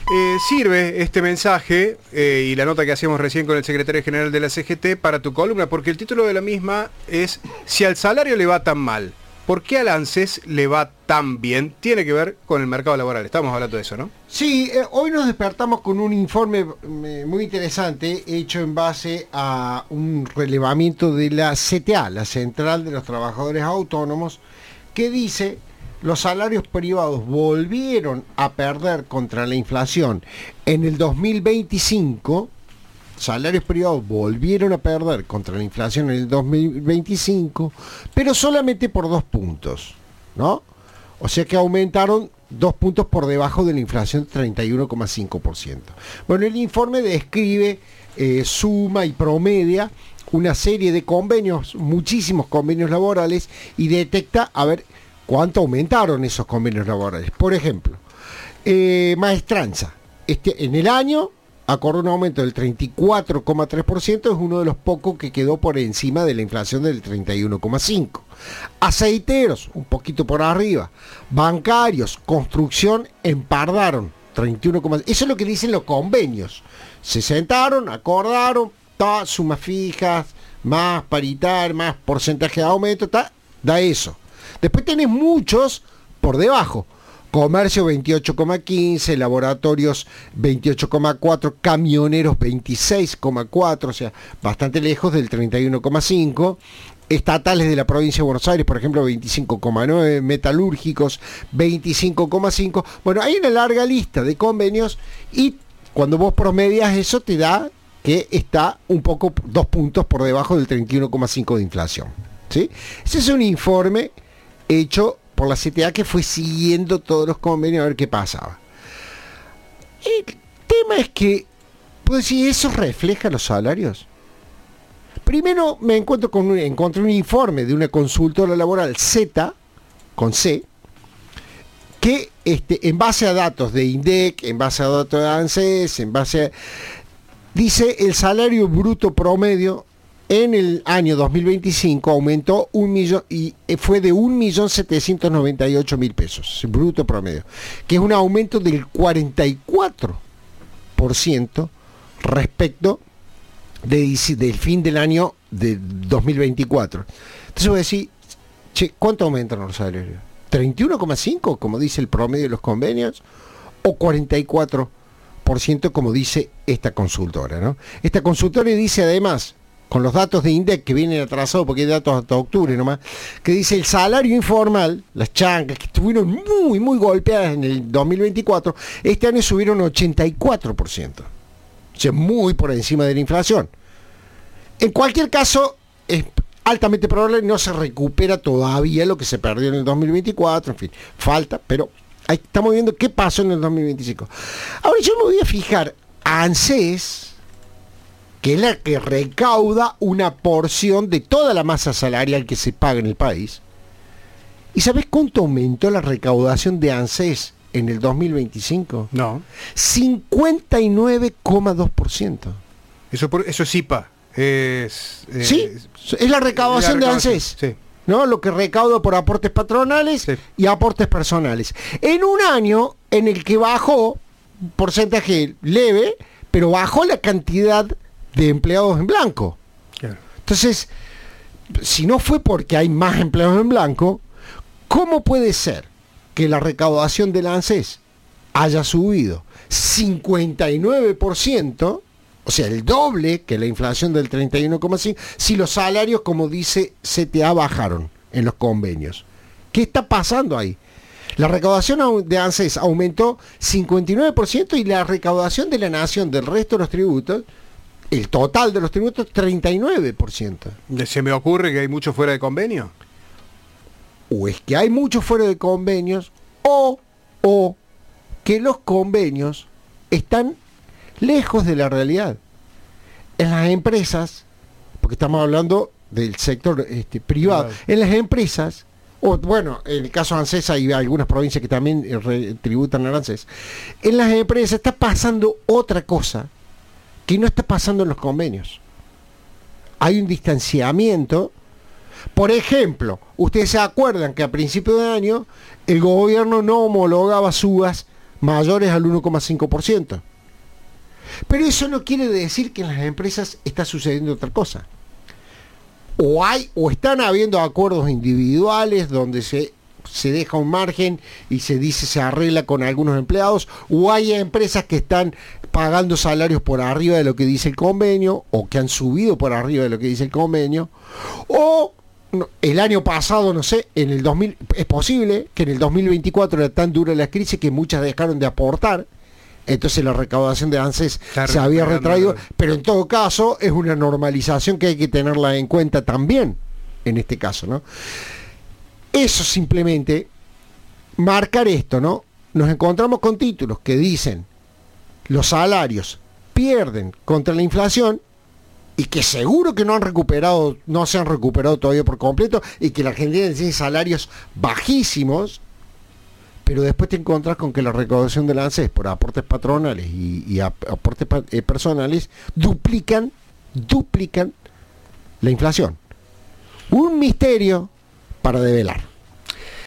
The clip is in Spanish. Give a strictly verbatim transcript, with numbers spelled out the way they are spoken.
Eh, sirve este mensaje eh, y la nota que hacíamos recién con el secretario general de la C G T para tu columna, porque el título de la misma es "Si al salario le va tan mal, ¿por qué al ANSES le va tan bien?". Tiene que ver con el mercado laboral. Estamos hablando de eso, ¿no? Sí, eh, hoy nos despertamos con un informe eh, muy interesante hecho en base a un relevamiento de la C T A, la Central de los Trabajadores Autónomos, que dice: los salarios privados volvieron a perder contra la inflación en el dos mil veinticinco. Salarios privados volvieron a perder contra la inflación en el dos mil veinticinco, pero solamente por dos puntos, ¿no? O sea que aumentaron dos puntos por debajo de la inflación, treinta y uno coma cinco por ciento. Bueno, el informe describe, eh, suma y promedia una serie de convenios, muchísimos convenios laborales, y detecta, a ver, cuánto aumentaron esos convenios laborales. Por ejemplo, eh, maestranza, este, en el año acordó un aumento del treinta y cuatro coma tres por ciento, es uno de los pocos que quedó por encima de la inflación del treinta y uno coma cinco por ciento. Aceiteros, un poquito por arriba. Bancarios, construcción, empardaron, treinta y uno coma cinco por ciento. Eso es lo que dicen los convenios. Se sentaron, acordaron, ta, sumas fijas, más paritar, más porcentaje de aumento, ta, da eso. Después tenés muchos por debajo. Comercio veintiocho coma quince, laboratorios veintiocho coma cuatro, camioneros veintiséis coma cuatro, o sea, bastante lejos del treinta y uno coma cinco. Estatales de la provincia de Buenos Aires, por ejemplo, veinticinco coma nueve, metalúrgicos veinticinco coma cinco. Bueno, hay una larga lista de convenios y cuando vos promedias eso te da que está un poco, dos puntos por debajo del treinta y uno coma cinco de inflación, ¿sí? Ese es un informe hecho por la C T A, que fue siguiendo todos los convenios a ver qué pasaba. El tema es que, pues, si eso refleja los salarios. Primero me encuentro con un, encontré un informe de una consultora laboral, Z, con C, que este, en base a datos de INDEC, en base a datos de ANSES, en base a, dice el salario bruto promedio en el año dos mil veinticinco aumentó un millón y fue de un millón setecientos noventa y ocho mil pesos, bruto promedio, que es un aumento del cuarenta y cuatro por ciento respecto de, del fin del año de dos mil veinticuatro. Entonces voy a decir, che, ¿cuánto aumentan los salarios? ¿treinta y uno coma cinco como dice el promedio de los convenios? ¿O cuarenta y cuatro por ciento como dice esta consultora, ¿no? Esta consultora dice además, con los datos de INDEC que vienen atrasados porque hay datos hasta octubre nomás, que dice el salario informal, las chancas que estuvieron muy, muy golpeadas en el dos mil veinticuatro, este año subieron ochenta y cuatro por ciento. O sea, muy por encima de la inflación. En cualquier caso, es altamente probable que no se recupera todavía lo que se perdió en el dos mil veinticuatro, en fin, falta, pero ahí estamos viendo qué pasó en el dos mil veinticinco. Ahora yo me voy a fijar, ANSES, que es la que recauda una porción de toda la masa salarial que se paga en el país. ¿Y sabés cuánto aumentó la recaudación de ANSES en el dos mil veinticinco? No. cincuenta y nueve coma dos por ciento. Eso, por, eso es I P A. Es, eh, sí, es la recaudación, la recaudación de ANSES. Sí. ¿No? Lo que recauda por aportes patronales, sí, y aportes personales. En un año en el que bajó, un porcentaje leve, pero bajó la cantidad de empleados en blanco. Claro. Entonces, si no fue porque hay más empleados en blanco, ¿cómo puede ser que la recaudación del ANSES haya subido cincuenta y nueve por ciento, o sea, el doble que la inflación del treinta y uno coma cinco, si los salarios, como dice C T A, bajaron en los convenios? ¿Qué está pasando ahí? La recaudación de ANSES aumentó cincuenta y nueve por ciento y la recaudación de la nación del resto de los tributos, el total de los tributos, treinta y nueve por ciento. ¿Se me ocurre que hay mucho fuera de convenio? O es que hay mucho fuera de convenios, o, o que los convenios están lejos de la realidad. En las empresas, porque estamos hablando del sector este, privado, claro, en las empresas, o bueno, en el caso de ANSES hay algunas provincias que también eh, tributan al ANSES, en las empresas está pasando otra cosa que no está pasando en los convenios. Hay un distanciamiento. Por ejemplo, ustedes se acuerdan que a principio de año el gobierno no homologaba subas mayores al uno coma cinco por ciento. Pero eso no quiere decir que en las empresas está sucediendo otra cosa. O hay, o están habiendo acuerdos individuales donde se, se deja un margen y se dice se arregla con algunos empleados, o hay empresas que están pagando salarios por arriba de lo que dice el convenio, o que han subido por arriba de lo que dice el convenio, o no, el año pasado, no sé, en el dos mil, es posible que en el dos mil veinticuatro era tan dura la crisis que muchas dejaron de aportar. Entonces la recaudación de ANSES se había retraído, pero en todo caso es una normalización que hay que tenerla en cuenta también, en este caso, ¿no? Eso simplemente, marcar esto, ¿no? Nos encontramos con títulos que dicen los salarios pierden contra la inflación y que seguro que no han recuperado, no se han recuperado todavía por completo, y que la Argentina tiene salarios bajísimos. Pero después te encontrás con que la recaudación del ANSES por aportes patronales y, y aportes pa eh, personales duplican, duplican la inflación. Un misterio para develar.